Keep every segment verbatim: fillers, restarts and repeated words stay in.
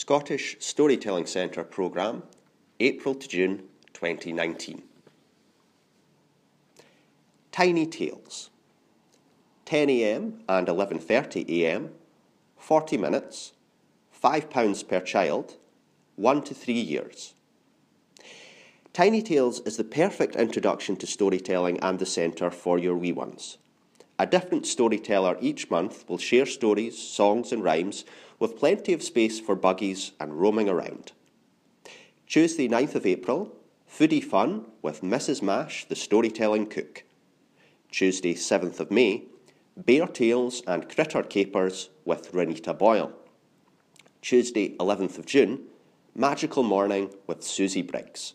Scottish Storytelling Centre programme, April to June twenty nineteen. Tiny Tales, ten a m and eleven thirty a m, forty minutes, five pounds per child, one to three years. Tiny Tales is the perfect introduction to storytelling and the centre for your wee ones. A different storyteller each month will share stories, songs and rhymes with plenty of space for buggies and roaming around. Tuesday ninth of April, Foodie Fun with Missus Mash, the storytelling cook. Tuesday seventh of May, Bear Tales and Critter Capers with Renita Boyle. Tuesday eleventh of June, Magical Morning with Susie Briggs.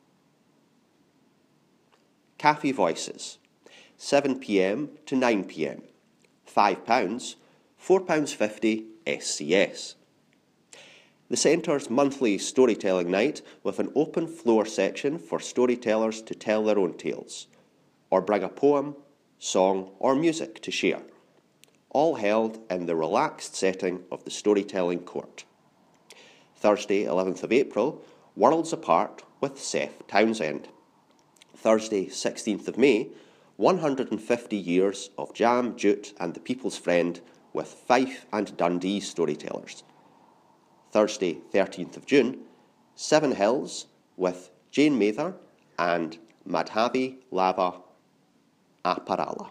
Cafe Voices, seven p m to nine p m, five pounds, four pounds fifty S C S. The Centre's monthly storytelling night with an open floor section for storytellers to tell their own tales, or bring a poem, song or music to share, all held in the relaxed setting of the Storytelling Court. Thursday eleventh of April, Worlds Apart with Seth Townsend. Thursday sixteenth of May, one hundred fifty years of Jam, Jute and the People's Friend with Fife and Dundee storytellers. Thursday thirteenth of June, Seven Hills with Jane Mather and Madhavi Lava Aparala.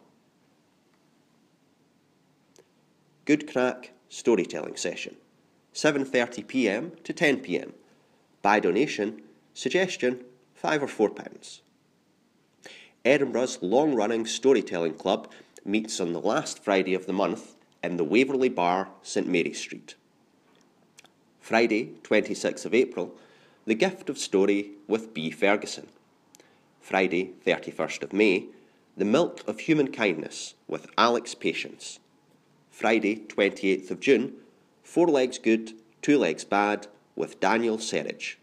Good Crack Storytelling Session, seven thirty p m to ten p m. By donation, suggestion five or four pounds. Edinburgh's long-running storytelling club meets on the last Friday of the month in the Waverley Bar, St Mary Street. Friday, twenty-sixth of April, The Gift of Story with B. Ferguson. Friday, thirty-first of May, The Milk of Human Kindness with Alex Patience. Friday, twenty-eighth of June, Four Legs Good, Two Legs Bad with Daniel Serridge.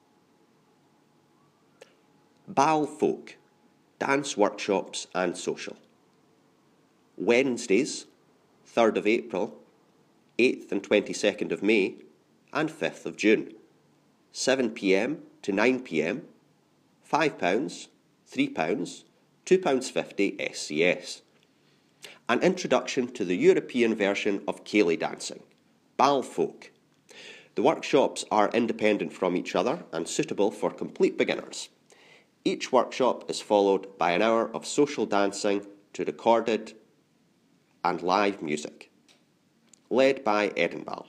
Bal Folk, Dance Workshops and Social. Wednesdays, third of April, eighth and twenty-second of May, and fifth of June, seven p m to nine p m, five pounds, three pounds, two pounds fifty S C S. An introduction to the European version of Ceilidh dancing, Bal Folk. The workshops are independent from each other and suitable for complete beginners. Each workshop is followed by an hour of social dancing to recorded and live music, led by Edinburgh.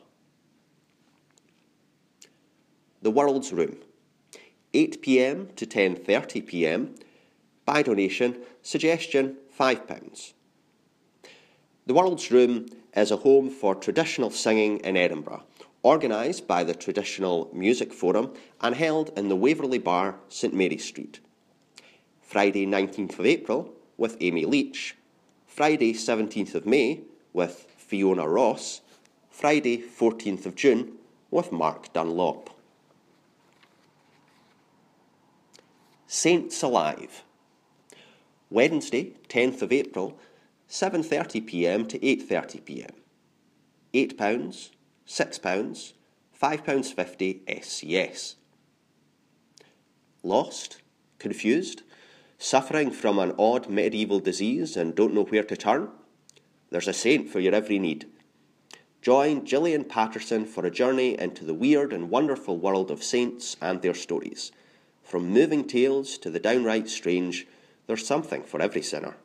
The World's Room, eight p m to ten thirty p m, by donation, suggestion five pounds. The World's Room is a home for traditional singing in Edinburgh, organised by the Traditional Music Forum and held in the Waverley Bar, St Mary Street. Friday nineteenth of April with Amy Leach, Friday seventeenth of May with Fiona Ross, Friday fourteenth of June with Mark Dunlop. Saints Alive, Wednesday tenth of April, seven thirty p m to eight thirty p m. eight pounds, six pounds, five pounds fifty S C S. Lost? Confused? Suffering from an odd medieval disease and don't know where to turn? There's a saint for your every need. Join Gillian Patterson for a journey into the weird and wonderful world of saints and their stories. From moving tales to the downright strange, there's something for every sinner.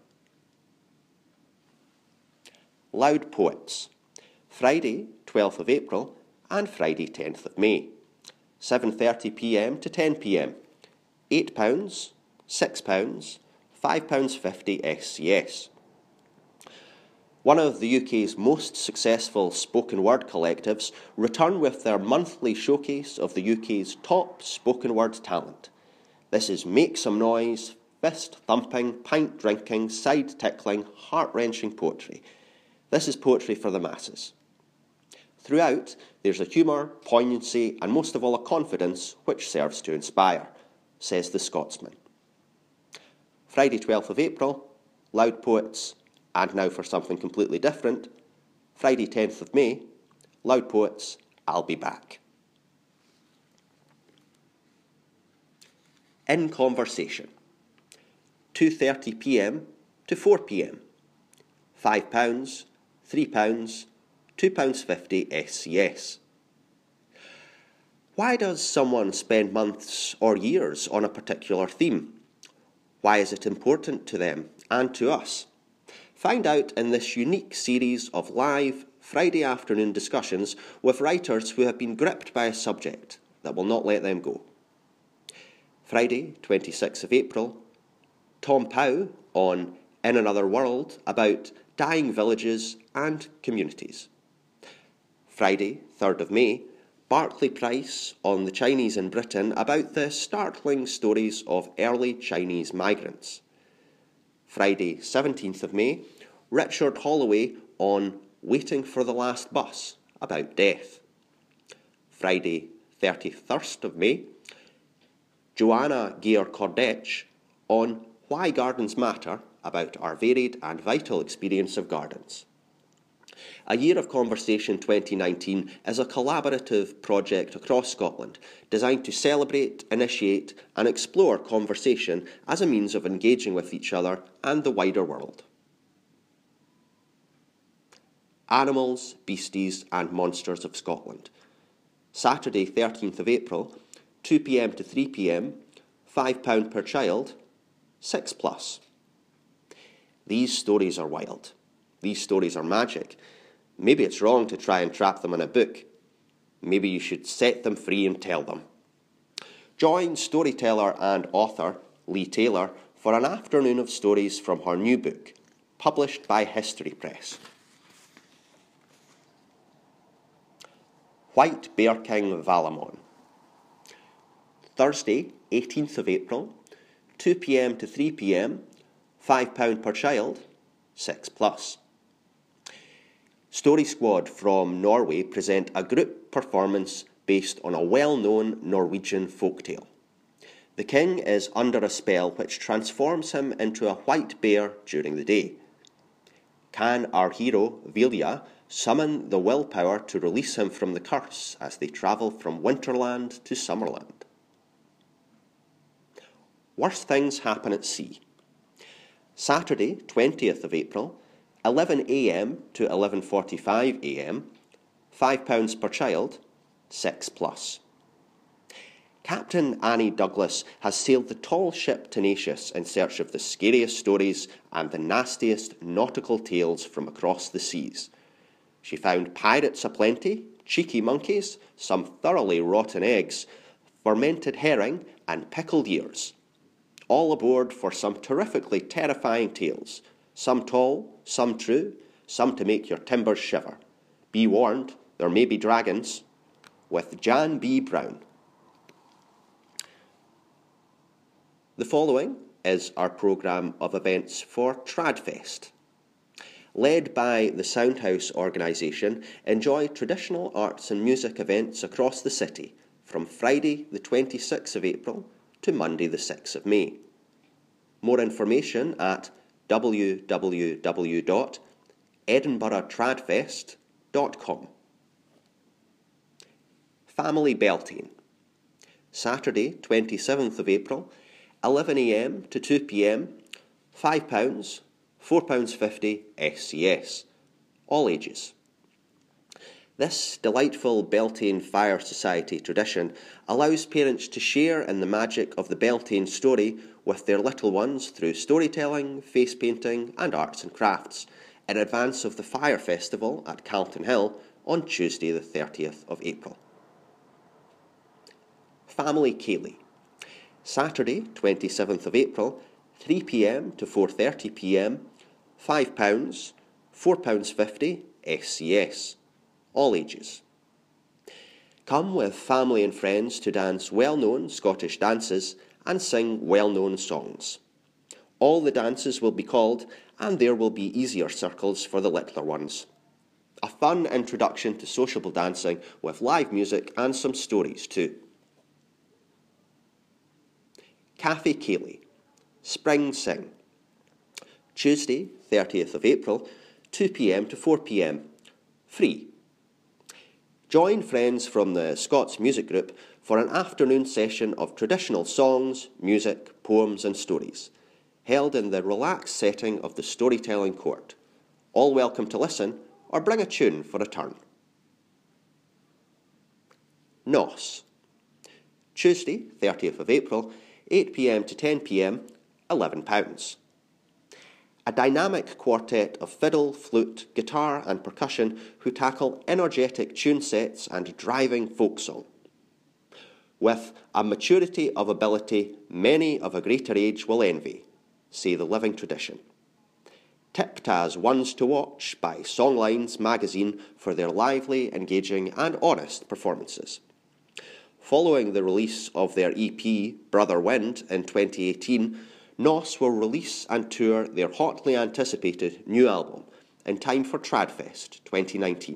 Loud Poets, Friday twelfth of April and Friday tenth of May, seven thirty p m to ten p m, eight pounds, six pounds, five pounds fifty S C S. One of the U K's most successful spoken word collectives return with their monthly showcase of the U K's top spoken word talent. This is Make Some Noise, fist-thumping, pint-drinking, side-tickling, heart-wrenching poetry. This is poetry for the masses. Throughout, there's a humour, poignancy and most of all a confidence which serves to inspire, says the Scotsman. Friday twelfth of April, Loud Poets, and now for something completely different, Friday tenth of May, Loud Poets, I'll Be Back. In Conversation, two thirty p m to four p m, five pounds, three pounds, two pounds fifty S C S. Why does someone spend months or years on a particular theme? Why is it important to them and to us? Find out in this unique series of live Friday afternoon discussions with writers who have been gripped by a subject that will not let them go. Friday, twenty-sixth of April, Tom Pow on In Another World about dying villages and communities. Friday, third of May, Barclay Price on the Chinese in Britain about the startling stories of early Chinese migrants. Friday, seventeenth of May, Richard Holloway on Waiting for the Last Bus about death. Friday, thirty-first of May, Joanna Geer-Cordetch on Why Gardens Matter about our varied and vital experience of gardens. A Year of Conversation twenty nineteen is a collaborative project across Scotland designed to celebrate, initiate and explore conversation as a means of engaging with each other and the wider world. Animals, Beasties and Monsters of Scotland. Saturday, thirteenth of April, two p m to three p m, five pounds per child, six plus. These stories are wild. These stories are magic. Maybe it's wrong to try and trap them in a book. Maybe you should set them free and tell them. Join storyteller and author Lee Taylor for an afternoon of stories from her new book, published by History Press. White Bear King Valamon. Thursday, eighteenth of April, two p m to three p m, five pounds per child, six plus. Story Squad from Norway present a group performance based on a well-known Norwegian folktale. The king is under a spell which transforms him into a white bear during the day. Can our hero, Vilja, summon the willpower to release him from the curse as they travel from Winterland to Summerland? Worst Things Happen at Sea. Saturday, twentieth of April, eleven a m to eleven forty-five a m, five pounds per child, six plus. Captain Annie Douglas has sailed the tall ship Tenacious in search of the scariest stories and the nastiest nautical tales from across the seas. She found pirates aplenty, cheeky monkeys, some thoroughly rotten eggs, fermented herring and pickled ears. All aboard for some terrifically terrifying tales, some tall, some true, some to make your timbers shiver. Be warned, there may be dragons. With Jan B. Brown. The following is our programme of events for Tradfest. Led by the Soundhouse organisation, enjoy traditional arts and music events across the city from Friday the twenty-sixth of April to Monday the sixth of May. More information at w w w dot edinburgh tradfest dot com. Family Beltane. Saturday, twenty-seventh of April, eleven a m to two p m, five pounds, four pounds fifty S C S. All ages. This delightful Beltane Fire Society tradition allows parents to share in the magic of the Beltane story with their little ones through storytelling, face painting and arts and crafts in advance of the Fire Festival at Calton Hill on Tuesday the thirtieth of April. Family Ceilidh. Saturday, twenty-seventh of April, three p m to four thirty p m, five pounds, four pounds fifty S C S. All ages. Come with family and friends to dance well-known Scottish dances and sing well-known songs. All the dances will be called, and there will be easier circles for the littler ones. A fun introduction to sociable dancing with live music and some stories too. Cafe Ceilidh. Spring Sing. Tuesday, thirtieth of April, two p m to four p m. Free. Join friends from the Scots Music Group for an afternoon session of traditional songs, music, poems and stories, held in the relaxed setting of the Storytelling Court. All welcome to listen or bring a tune for a turn. Nos. Tuesday, thirtieth of April, eight p m to ten p m, eleven pounds. A dynamic quartet of fiddle, flute, guitar and percussion who tackle energetic tune sets and driving folk song. With a maturity of ability many of a greater age will envy, say the living tradition. Tipped as ones to watch by Songlines magazine for their lively, engaging and honest performances. Following the release of their E P, Brother Wind, in twenty eighteen, Nos will release and tour their hotly anticipated new album in time for Tradfest twenty nineteen.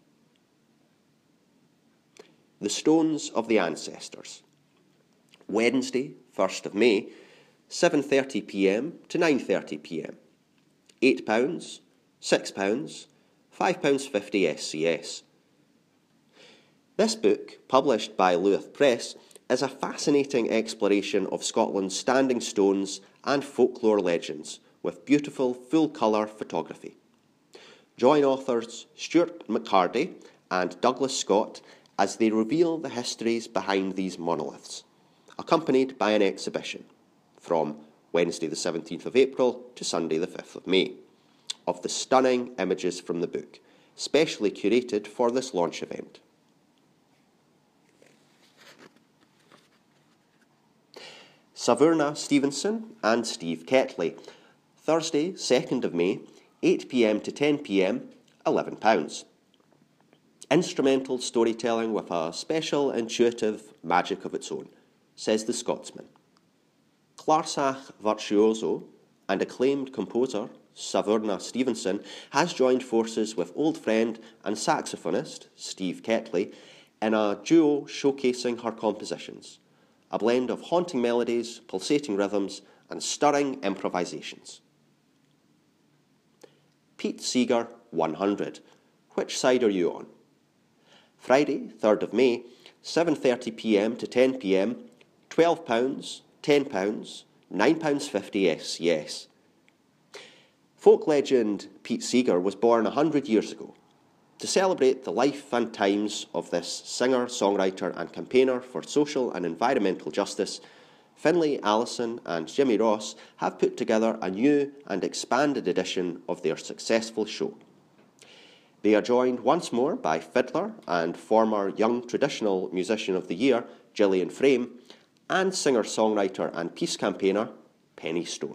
The Stones of the Ancestors. Wednesday, first of May, seven thirty p m to nine thirty p m. eight pounds, six pounds, five pounds fifty S C S. This book, published by Luath Press, is a fascinating exploration of Scotland's standing stones and folklore legends with beautiful full-colour photography. Join authors Stuart McCarty and Douglas Scott as they reveal the histories behind these monoliths, accompanied by an exhibition from Wednesday the seventeenth of April to Sunday the fifth of May, of the stunning images from the book, specially curated for this launch event. Saverna Stevenson and Steve Ketley. Thursday, second of May, eight p m to ten p m, eleven pounds. Instrumental storytelling with a special, intuitive magic of its own, says the Scotsman. Clarsach virtuoso and acclaimed composer Saverna Stevenson has joined forces with old friend and saxophonist Steve Ketley in a duo showcasing her compositions, a blend of haunting melodies, pulsating rhythms and stirring improvisations. Pete Seeger one hundred. Which side are you on? Friday, third of May, seven thirty p m to ten p m, twelve pounds, ten pounds, nine pounds fifty S C S. Folk legend Pete Seeger was born a hundred years ago. To celebrate the life and times of this singer, songwriter and campaigner for social and environmental justice, Finlay Allison and Jimmy Ross have put together a new and expanded edition of their successful show. They are joined once more by fiddler and former Young Traditional Musician of the Year, Gillian Frame, and singer-songwriter and peace campaigner, Penny Stone.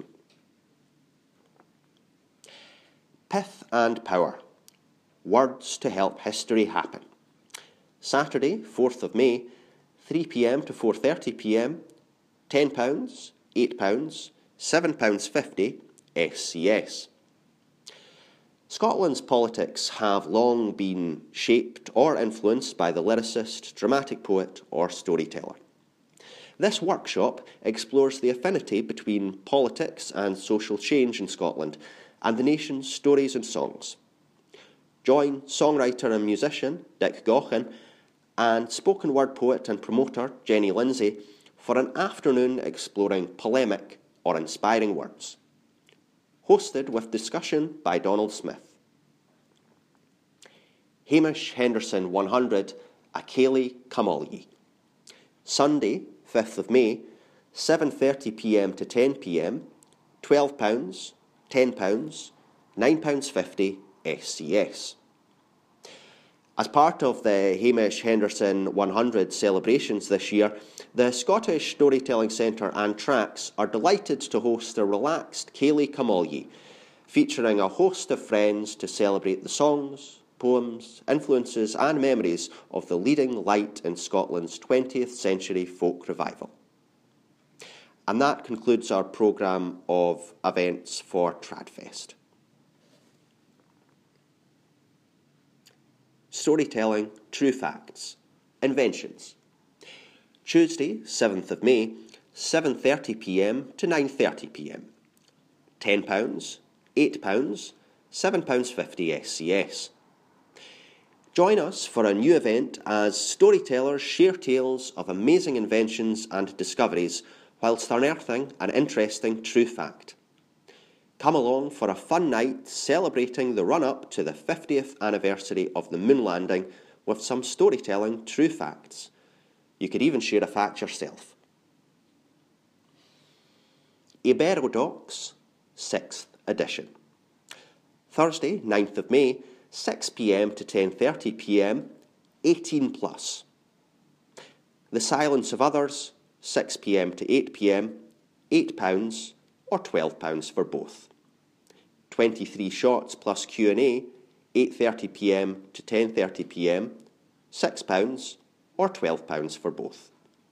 Pith and Power. Words to help history happen. Saturday, fourth of May, three p m to four thirty p m, ten pounds, eight pounds, seven pounds fifty S C S. Scotland's politics have long been shaped or influenced by the lyricist, dramatic poet or storyteller. This workshop explores the affinity between politics and social change in Scotland and the nation's stories and songs. Join songwriter and musician Dick Gaughan and spoken word poet and promoter Jenny Lindsay for an afternoon exploring polemic or inspiring words. Hosted with discussion by Donald Smith. Hamish Henderson one hundred, A Céilí Comolli. Sunday, fifth of May, seven thirty p m to ten p m, twelve pounds, ten pounds, nine pounds fifty S C S. As part of the Hamish Henderson one hundred celebrations this year, the Scottish Storytelling Centre and Tracks are delighted to host a relaxed Céilí Comolli, featuring a host of friends to celebrate the songs, poems, influences and memories of the leading light in Scotland's twentieth century folk revival. And that concludes our programme of events for Tradfest. Storytelling, True Facts, Inventions. Tuesday, seventh of May, seven thirty p m to nine thirty p m. ten pounds, eight pounds, seven pounds fifty S C S. Join us for a new event as storytellers share tales of amazing inventions and discoveries whilst unearthing an interesting true fact. Come along for a fun night celebrating the run-up to the fiftieth anniversary of the moon landing with some storytelling true facts. You could even share a fact yourself. Aberodocs, sixth edition. Thursday, ninth of May, six p m to ten thirty p m, eighteen plus. The Silence of Others, six p m to eight p m, eight pounds or twelve pounds for both. twenty-three shots plus Q and A, eight thirty p m to ten thirty p m, six pounds or twelve pounds for both.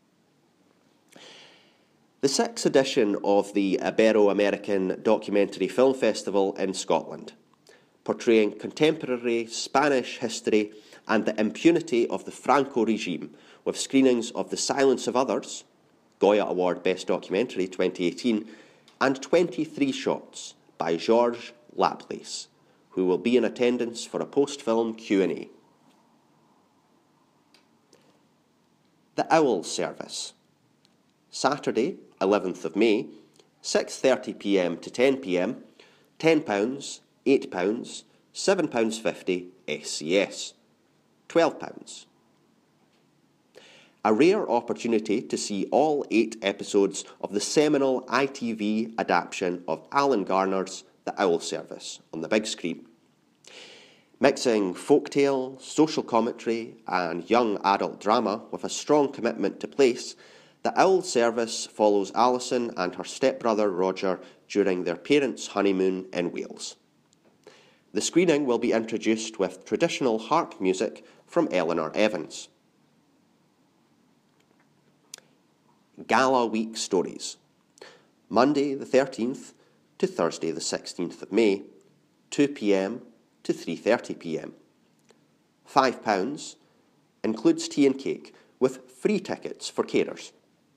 The sixth edition of the Ibero-American Documentary Film Festival in Scotland, portraying contemporary Spanish history and the impunity of the Franco regime, with screenings of The Silence of Others, Goya Award Best Documentary twenty eighteen, and twenty-three shots by Georges Laplace, who will be in attendance for a post-film Q and A. The Owl Service. Saturday, eleventh of May, six thirty p m to ten p m, ten pounds, eight pounds, seven pounds fifty S C S, twelve pounds. A rare opportunity to see all eight episodes of the seminal I T V adaptation of Alan Garner's The Owl Service on the big screen. Mixing folktale, social commentary and young adult drama with a strong commitment to place, The Owl Service follows Alison and her stepbrother Roger during their parents' honeymoon in Wales. The screening will be introduced with traditional harp music from Eleanor Evans. Gala Week Stories. Monday the thirteenth to Thursday the sixteenth of May, two p m to three thirty p m. five pounds, includes tea and cake with free tickets for carers.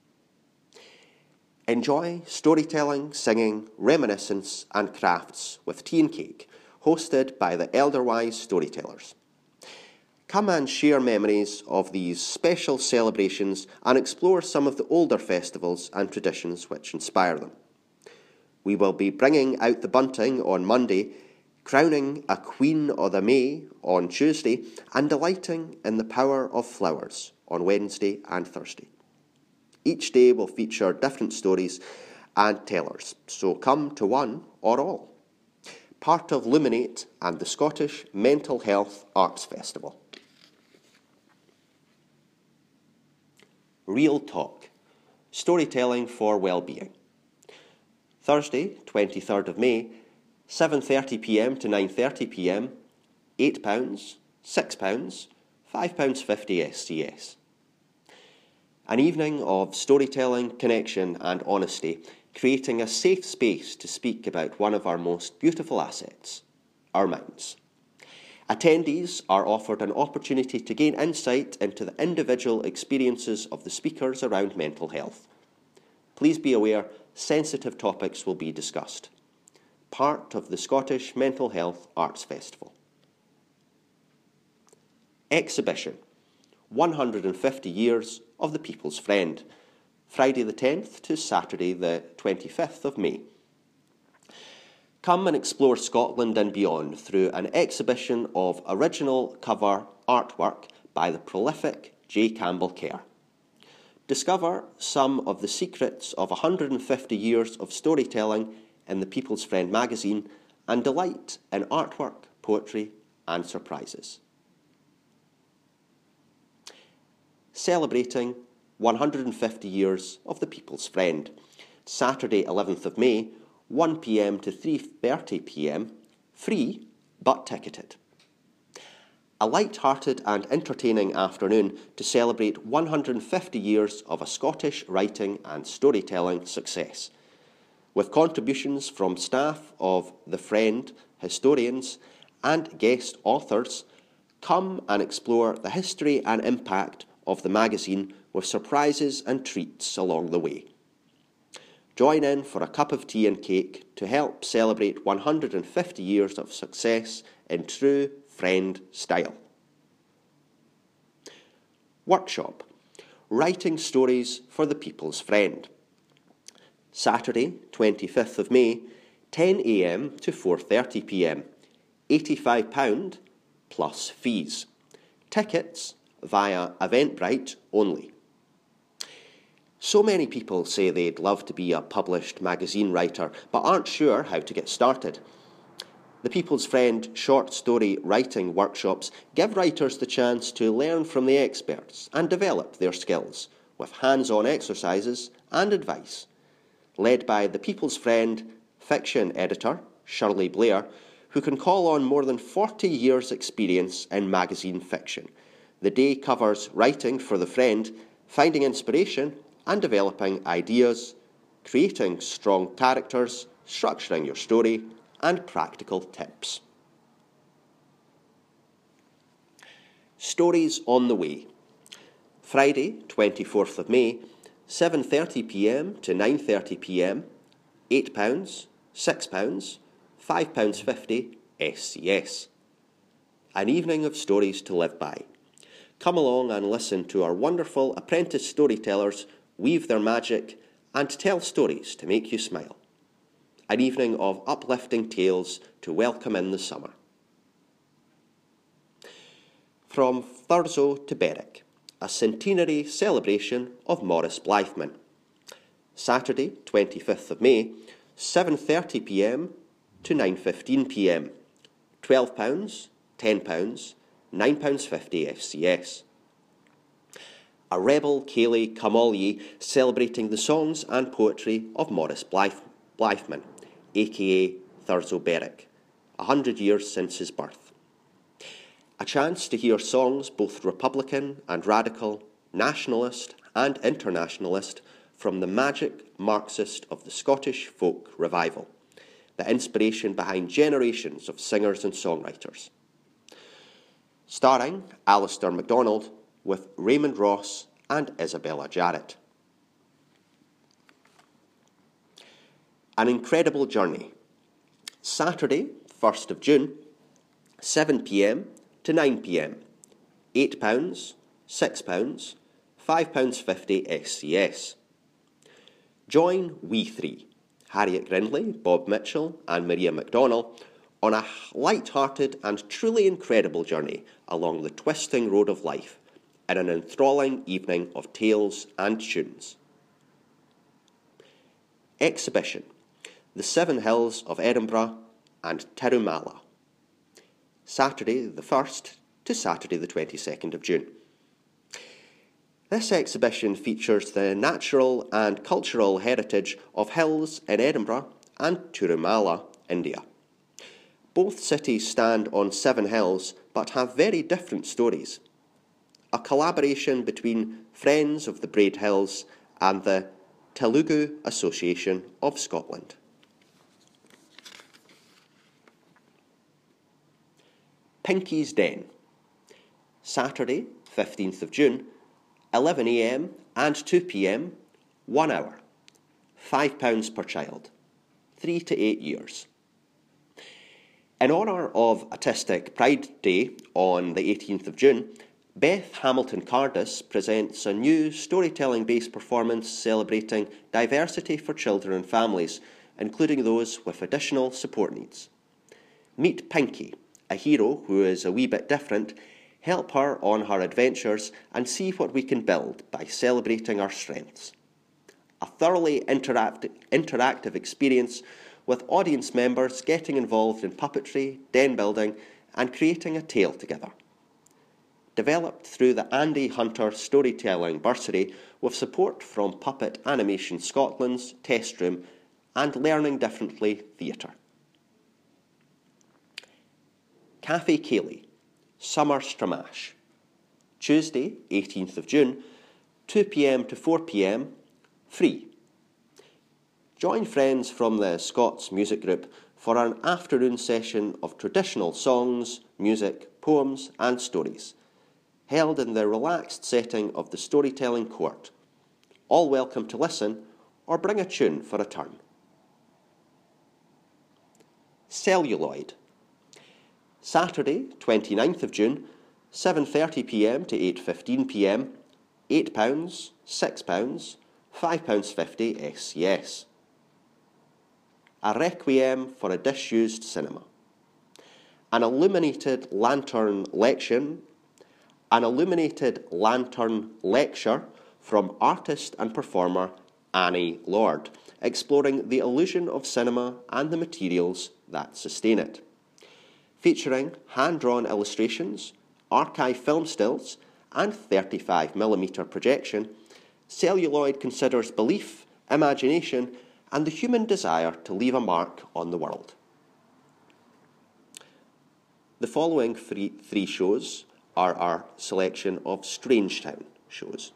Enjoy storytelling, singing, reminiscence and crafts with tea and cake, hosted by the Elderwise Storytellers. Come and share memories of these special celebrations and explore some of the older festivals and traditions which inspire them. We will be bringing out the bunting on Monday, crowning a Queen o' the May on Tuesday, and delighting in the power of flowers on Wednesday and Thursday. Each day will feature different stories and tellers, so come to one or all. Part of Luminate and the Scottish Mental Health Arts Festival. Real Talk, storytelling for well-being. Thursday, twenty-third of May, seven thirty p m to nine thirty p m, eight pounds, six pounds, five pounds fifty S C S. An evening of storytelling, connection and honesty, creating a safe space to speak about one of our most beautiful assets, our minds. Attendees are offered an opportunity to gain insight into the individual experiences of the speakers around mental health. Please be aware sensitive topics will be discussed. Part of the Scottish Mental Health Arts Festival. Exhibition, one hundred fifty years of the People's Friend, Friday the tenth to Saturday the twenty-fifth of May. Come and explore Scotland and beyond through an exhibition of original cover artwork by the prolific J. Campbell Kerr. Discover some of the secrets of one hundred fifty years of storytelling in the People's Friend magazine and delight in artwork, poetry and surprises. Celebrating one hundred fifty years of the People's Friend, Saturday eleventh of May, one p m to three thirty p m, free but ticketed. A light-hearted and entertaining afternoon to celebrate one hundred fifty years of a Scottish writing and storytelling success, with contributions from staff of The Friend, historians and guest authors. Come and explore the history and impact of the magazine with surprises and treats along the way. Join in for a cup of tea and cake to help celebrate one hundred fifty years of success in true Friend style. Workshop, Writing Stories for the People's Friend. Saturday, twenty-fifth of May, ten a m to four thirty p m, eighty-five pounds plus fees. Tickets via Eventbrite only. So many people say they'd love to be a published magazine writer, but aren't sure how to get started. The People's Friend short story writing workshops give writers the chance to learn from the experts and develop their skills with hands-on exercises and advice. Led by the People's Friend fiction editor, Shirley Blair, who can call on more than forty years' experience in magazine fiction. The day covers writing for the friend, finding inspiration and developing ideas, creating strong characters, structuring your story, and practical tips. Stories on the Way. Friday, twenty-fourth of May, seven thirty p m to nine thirty p m, eight pounds, six pounds, five pounds fifty S C S. An evening of stories to live by. Come along and listen to our wonderful apprentice storytellers weave their magic and tell stories to make you smile. An evening of uplifting tales to welcome in the summer. From Thurso to Berwick, a centenary celebration of Maurice Blythman. Saturday, twenty-fifth of May, seven thirty p m to nine fifteen p m, twelve pounds, ten pounds, nine pounds fifty S C S. A rebel Ceilidh Come Ye celebrating the songs and poetry of Maurice Blyth Blythman, aka Thurso Berwick, a hundred years since his birth. A chance to hear songs both Republican and radical, nationalist and internationalist from the magic Marxist of the Scottish folk revival, the inspiration behind generations of singers and songwriters. Starring Alistair MacDonald with Raymond Ross and Isabella Jarrett. An incredible journey. Saturday, first of June, seven p m to nine p m, eight pounds, six pounds, five pounds fifty S C S. Join We Three, Harriet Grindlay, Bob Mitchell and Maria MacDonald, on a light-hearted and truly incredible journey along the twisting road of life in an enthralling evening of tales and tunes. Exhibition, The Seven Hills of Edinburgh and Tirumala. Saturday the first to Saturday the twenty-second of June. This exhibition features the natural and cultural heritage of hills in Edinburgh and Tirumala, India. Both cities stand on seven hills but have very different stories. A collaboration between Friends of the Braid Hills and the Telugu Association of Scotland. Pinky's Den. Saturday, fifteenth of June, eleven a m and two p m, one hour, five pounds per child, three to eight years. In honour of Autistic Pride Day on the eighteenth of June, Beth Hamilton Cardis presents a new storytelling-based performance celebrating diversity for children and families, including those with additional support needs. Meet Pinky, a hero who is a wee bit different. Help her on her adventures and see what we can build by celebrating our strengths. A thoroughly interact interactive experience with audience members getting involved in puppetry, den building and creating a tale together. Developed through the Andy Hunter Storytelling Bursary with support from Puppet Animation Scotland's Test Room and Learning Differently Theatre. Cafe Ceilidh, Summer Stramash. Tuesday, eighteenth of June, two p m to four p m, free. Join friends from the Scots Music Group for an afternoon session of traditional songs, music, poems and stories, held in the relaxed setting of the Storytelling Court. All welcome to listen or bring a tune for a turn. Celluloid. Saturday, twenty-ninth of June, seven thirty p m to eight fifteen p m, eight pounds, six pounds, five pounds fifty S C S. A requiem for a disused cinema. An illuminated lantern lecture, an illuminated lantern lecture from artist and performer Annie Lord, exploring the illusion of cinema and the materials that sustain it. Featuring hand-drawn illustrations, archive film stills, and thirty-five millimeter projection, Celluloid considers belief, imagination, and the human desire to leave a mark on the world. The following three, three shows are our selection of Strangetown shows.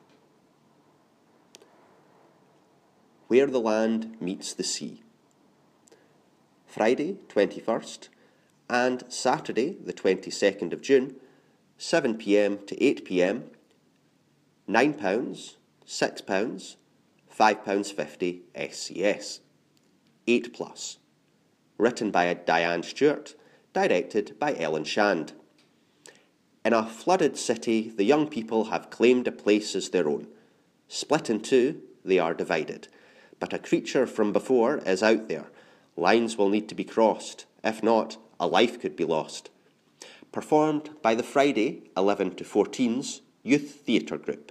Where the Land Meets the Sea. Friday, twenty-first, and Saturday, the twenty-second of June, seven p m to eight p m, nine pounds, six pounds, five pounds fifty S C S. eight plus. Written by Diane Stewart, directed by Ellen Shand. In a flooded city, the young people have claimed a place as their own. Split in two, they are divided. But a creature from before is out there. Lines will need to be crossed. If not, a life could be lost. Performed by the Friday eleven to fourteens Youth Theatre Group.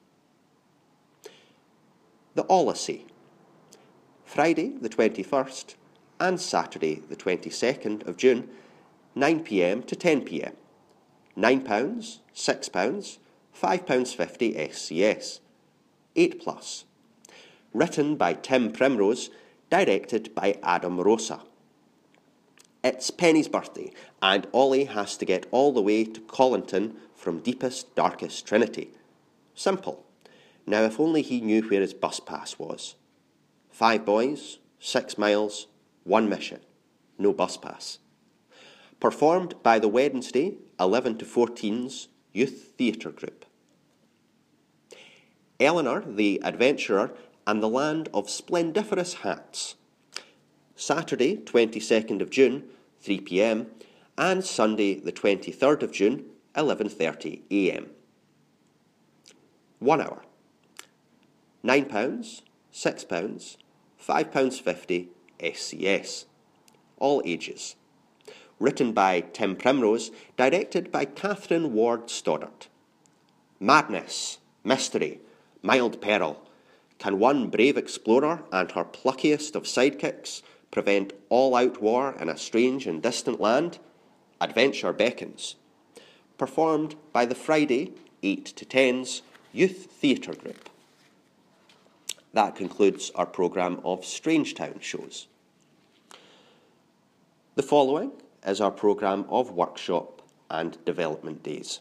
The Odyssey. Friday the twenty-first and Saturday the twenty-second of June, nine p m to ten p m. nine pounds, six pounds, five pounds fifty S C S. eight plus. Written by Tim Primrose, directed by Adam Rosa. It's Penny's birthday, and Ollie has to get all the way to Collington from deepest, darkest Trinity. Simple. Now if only he knew where his bus pass was. Five boys, six miles, one mission. No bus pass. Performed by the Wednesday eleven to fourteens Youth Theatre Group. Eleanor the Adventurer and the Land of Splendiferous Hats. Saturday, twenty-second of June, three p m, and Sunday, the twenty-third of June, eleven thirty a m. One hour. Nine pounds, six pounds, five pounds fifty S C S. All ages. Written by Tim Primrose, directed by Catherine Ward Stoddart. Madness, mystery, mild peril. Can one brave explorer and her pluckiest of sidekicks prevent all-out war in a strange and distant land? Adventure beckons. Performed by the Friday eight to tens Youth Theatre Group. That concludes our programme of Strangetown shows. The following is our programme of workshop and development days.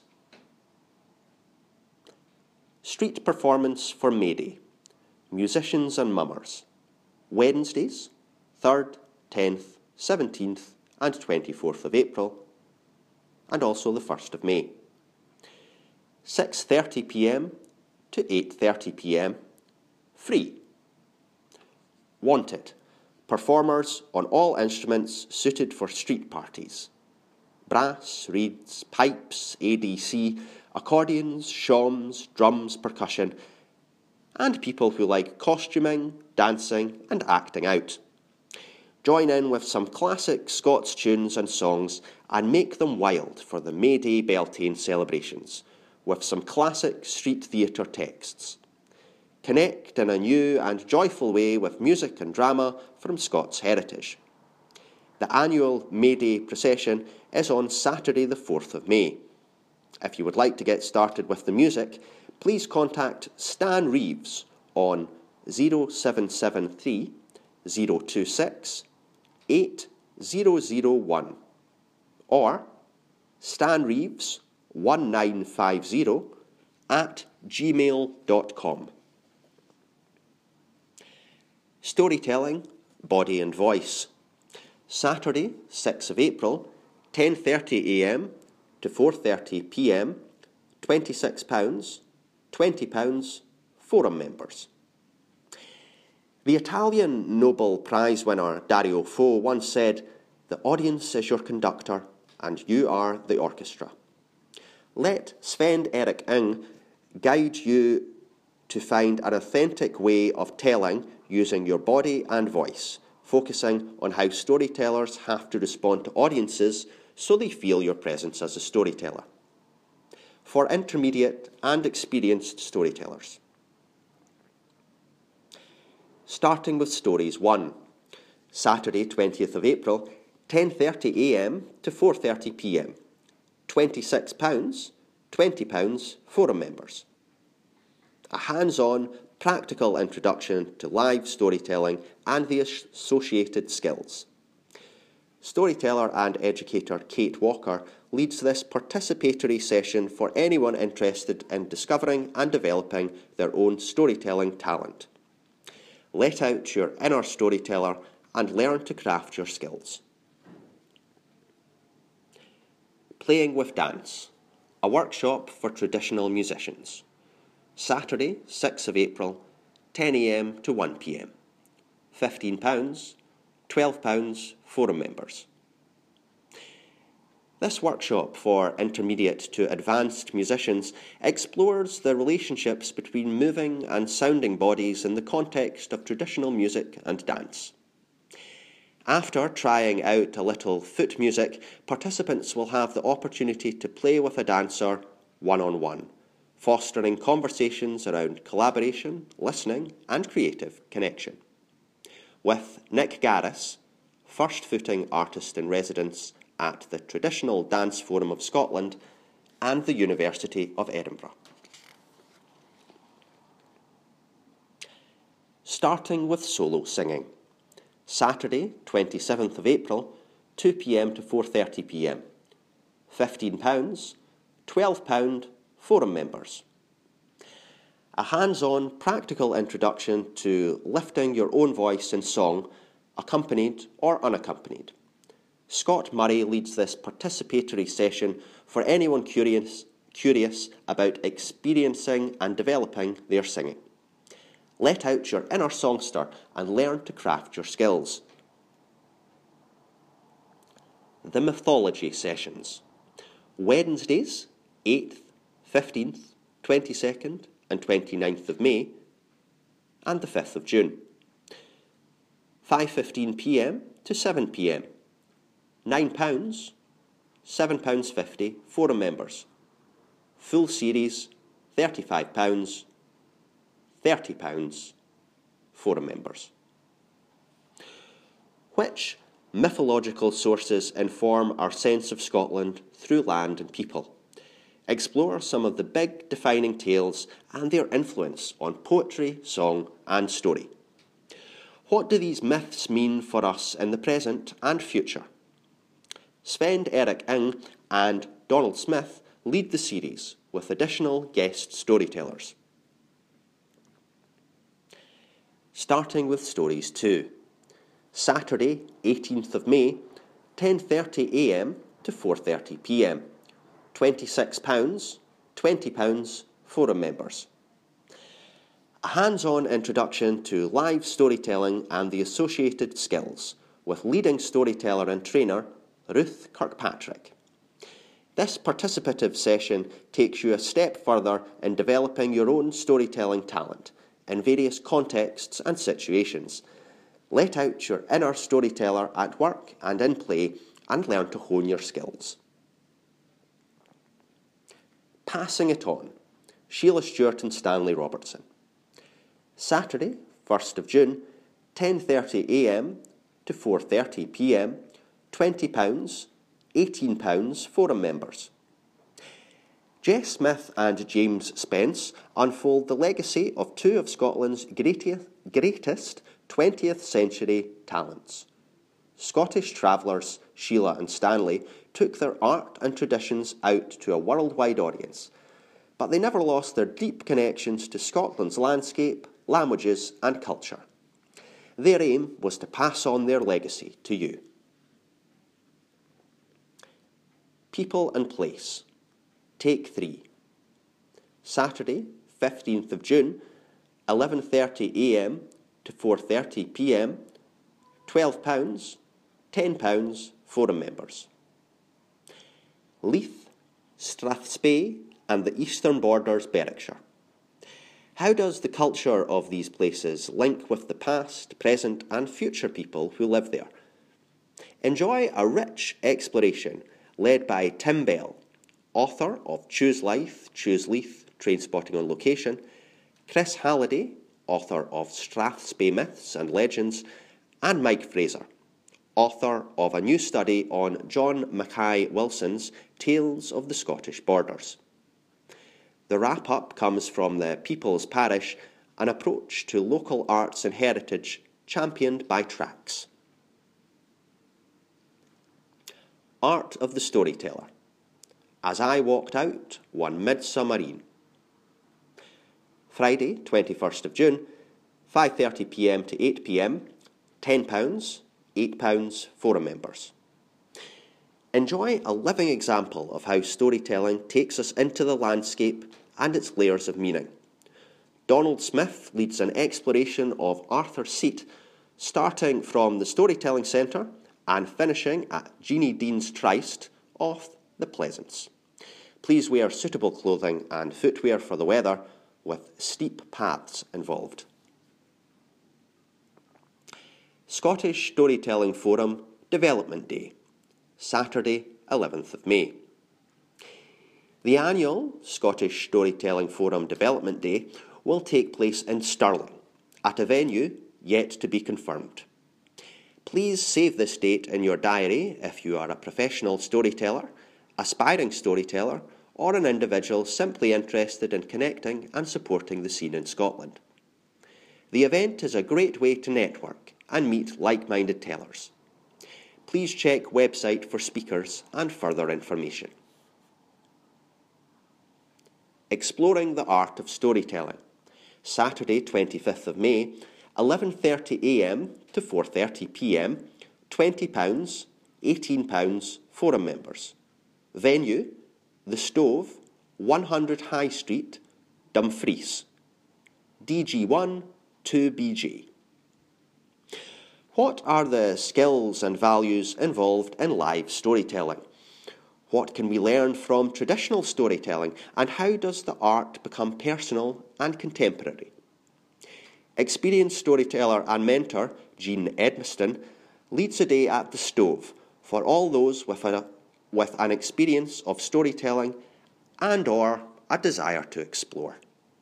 Street performance for May Day. Musicians and Mummers. Wednesdays, third, tenth, seventeenth and twenty-fourth of April, and also the first of May. six thirty p m to eight thirty p m, free. Wanted. Performers on all instruments suited for street parties. Brass, reeds, pipes, A D C, accordions, shawms, drums, percussion, and people who like costuming, dancing and acting out. Join in with some classic Scots tunes and songs and make them wild for the May Day Beltane celebrations, with some classic street theatre texts. Connect in a new and joyful way with music and drama from Scots heritage. The annual May Day procession is on Saturday the fourth of May. If you would like to get started with the music, please contact Stan Reeves on zero seven seven three, zero two six, eight zero zero one or stanreeves one nine five zero at gmail dot com. Storytelling, Body and Voice. Saturday, sixth of April, ten thirty a m to four thirty p m, twenty-six pounds, twenty pounds, forum members. The Italian Nobel Prize winner Dario Fo once said, "The audience is your conductor and you are the orchestra." Let Sven Erik Ing guide you to find an authentic way of telling using your body and voice, focusing on how storytellers have to respond to audiences so they feel your presence as a storyteller. For intermediate and experienced storytellers. Starting with Stories one, Saturday twentieth of April, ten thirty a m to four thirty p m, twenty-six pounds, twenty pounds forum members. A hands-on, practical introduction to live storytelling and the associated skills. Storyteller and educator Kate Walker leads this participatory session for anyone interested in discovering and developing their own storytelling talent. Let out your inner storyteller and learn to craft your skills. Playing with Dance, a workshop for traditional musicians. Saturday, sixth of April, ten a m to one p m. fifteen pounds, twelve pounds forum members. This workshop for intermediate to advanced musicians explores the relationships between moving and sounding bodies in the context of traditional music and dance. After trying out a little foot music, participants will have the opportunity to play with a dancer one-on-one, fostering conversations around collaboration, listening and creative connection. With Nick Garris, first footing artist in residence at the Traditional Dance Forum of Scotland and the University of Edinburgh. Starting with solo singing. Saturday, twenty-seventh of April, two p m to four thirty p m. fifteen pounds, twelve pounds forum members. A hands-on, practical introduction to lifting your own voice in song, accompanied or unaccompanied. Scott Murray leads this participatory session for anyone curious, curious about experiencing and developing their singing. Let out your inner songster and learn to craft your skills. The Mythology Sessions. Wednesdays, eighth, fifteenth, twenty-second and twenty-ninth of May, and the fifth of June. five fifteen p m to seven p m. nine pounds, seven pounds fifty forum members. Full series, thirty-five pounds, thirty pounds forum members. Which mythological sources inform our sense of Scotland through land and people? Explore some of the big defining tales and their influence on poetry, song and story. What do these myths mean for us in the present and future? Sven Erik Ing and Donald Smith lead the series with additional guest storytellers. Starting with Stories two. Saturday, eighteenth of May, ten thirty a m to four thirty p m. twenty-six pounds, twenty pounds forum members. A hands-on introduction to live storytelling and the associated skills with leading storyteller and trainer Ruth Kirkpatrick. This participative session takes you a step further in developing your own storytelling talent in various contexts and situations. Let out your inner storyteller at work and in play and learn to hone your skills. Passing It On, Sheila Stewart and Stanley Robertson. Saturday, first of June, ten thirty a m to four thirty p m, twenty pounds, eighteen pounds forum members. Jess Smith and James Spence unfold the legacy of two of Scotland's greatest twentieth century talents. Scottish travellers Sheila and Stanley took their art and traditions out to a worldwide audience, but they never lost their deep connections to Scotland's landscape, languages and culture. Their aim was to pass on their legacy to you. People and Place. Take three. Saturday, fifteenth of June, eleven thirty a m to four thirty p m, twelve pounds, ten pounds forum members. Leith, Strathspey and the Eastern Borders, Berwickshire. How does the culture of these places link with the past, present and future people who live there? Enjoy a rich exploration led by Tim Bell, author of Choose Life, Choose Leith, Trainspotting on Location, Chris Halliday, author of Strathspey Myths and Legends, and Mike Fraser, author of a new study on John Mackay Wilson's Tales of the Scottish Borders. The wrap-up comes from the People's Parish, an approach to local arts and heritage championed by Trax. Art of the Storyteller. As I Walked Out One Midsummer E'en. Friday, twenty-first of June, five thirty p m to eight p m, ten pounds, eight pounds forum members. Enjoy a living example of how storytelling takes us into the landscape and its layers of meaning. Donald Smith leads an exploration of Arthur's Seat, starting from the Storytelling Centre and finishing at Jeanie Dean's Tryst off the Pleasance. Please wear suitable clothing and footwear for the weather, with steep paths involved. Scottish Storytelling Forum Development Day, Saturday, eleventh of May. The annual Scottish Storytelling Forum Development Day will take place in Stirling, at a venue yet to be confirmed. Please save this date in your diary if you are a professional storyteller, aspiring storyteller, or an individual simply interested in connecting and supporting the scene in Scotland. The event is a great way to network and meet like-minded tellers. Please check website for speakers and further information. Exploring the Art of Storytelling, Saturday, twenty-fifth of May, eleven thirty a m to four thirty p m, twenty pounds, eighteen pounds forum members. Venue, The Stove, one hundred High Street, Dumfries. D G one two B G. What are the skills and values involved in live storytelling? What can we learn from traditional storytelling, and how does the art become personal and contemporary? Experienced storyteller and mentor Jean Edmiston leads a day at The Stove for all those with, a, with an experience of storytelling and or a desire to explore.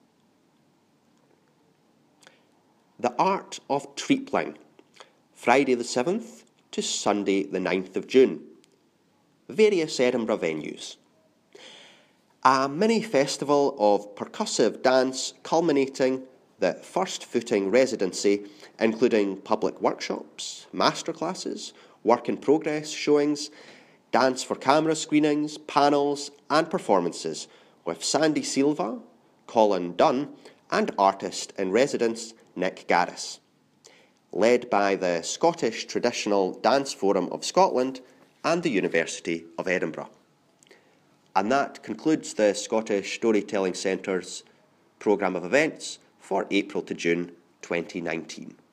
The Art of Treepling, Friday the seventh to Sunday the ninth of June. Various Edinburgh venues. A mini-festival of percussive dance culminating the First Footing residency, including public workshops, masterclasses, work-in-progress showings, dance for camera screenings, panels and performances with Sandy Silva, Colin Dunn and artist-in-residence Nick Garris. Led by the Scottish Traditional Dance Forum of Scotland and the University of Edinburgh. And that concludes the Scottish Storytelling Centre's programme of events for April to June twenty nineteen.